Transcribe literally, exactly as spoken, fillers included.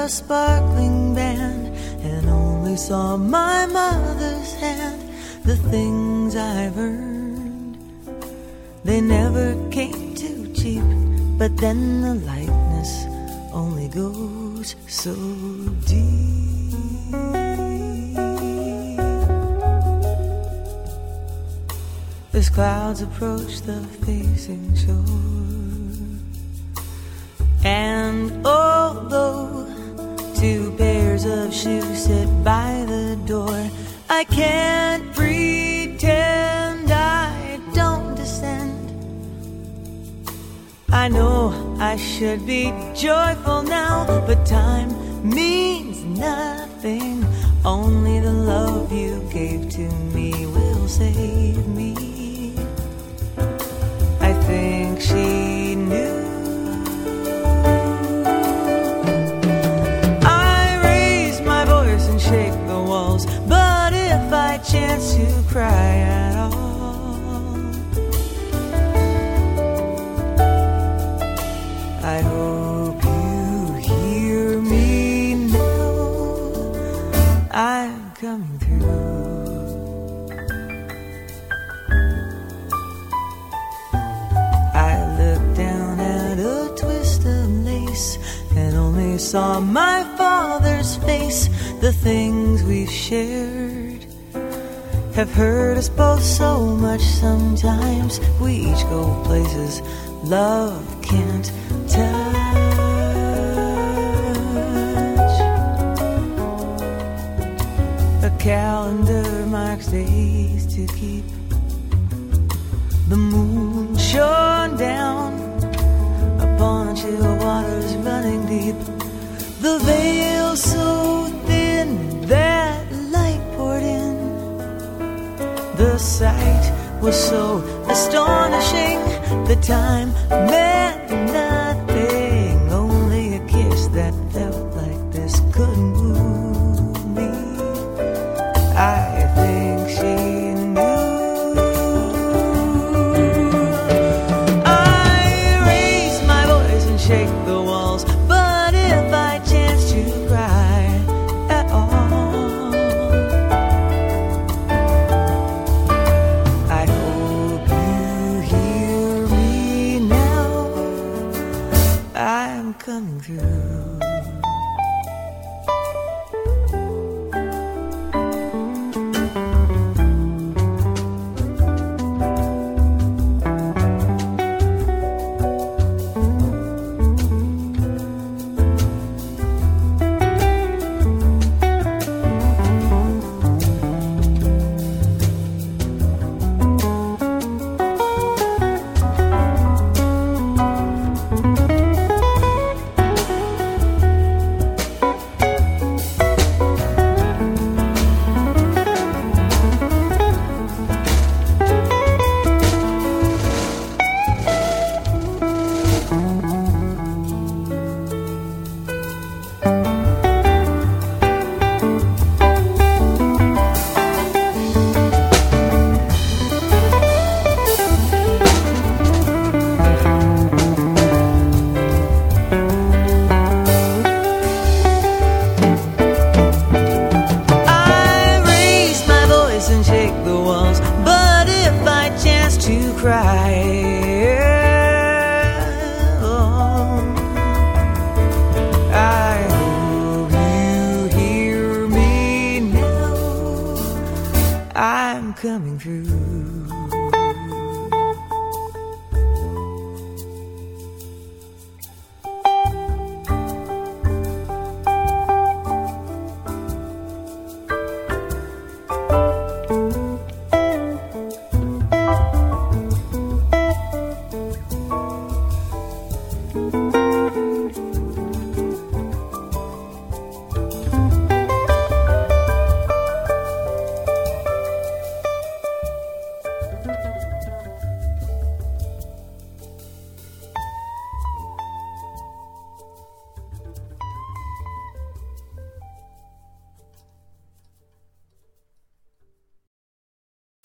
a sparkling band and only saw my mother's hand. The things I've earned, they never came too cheap, but then the lightness only goes so deep. As clouds approach the facing shore, and although two pairs of shoes sit by the door, I can't pretend I don't descend. I know I should be joyful now, but time means nothing. Only the love you gave to me will save me. I think she knew. I raise my voice and shake the walls, but if I chance to cry at all, I hope you hear me now. I'm coming through. I looked down at a twist of lace and only saw my father's face. The things we've shared have hurt us both so much. Sometimes we each go places love can't touch. A calendar marks days to keep, the moon shone down upon chill waters running deep. The veil so thin that light poured in. The sight was so astonishing. The time meant nothing. Only a kiss that felt like this could move me. I think she knew. I raise my voice and shake the walls, but if I chance to cry at all, I hope you hear me now. I'm coming through. I'm coming through.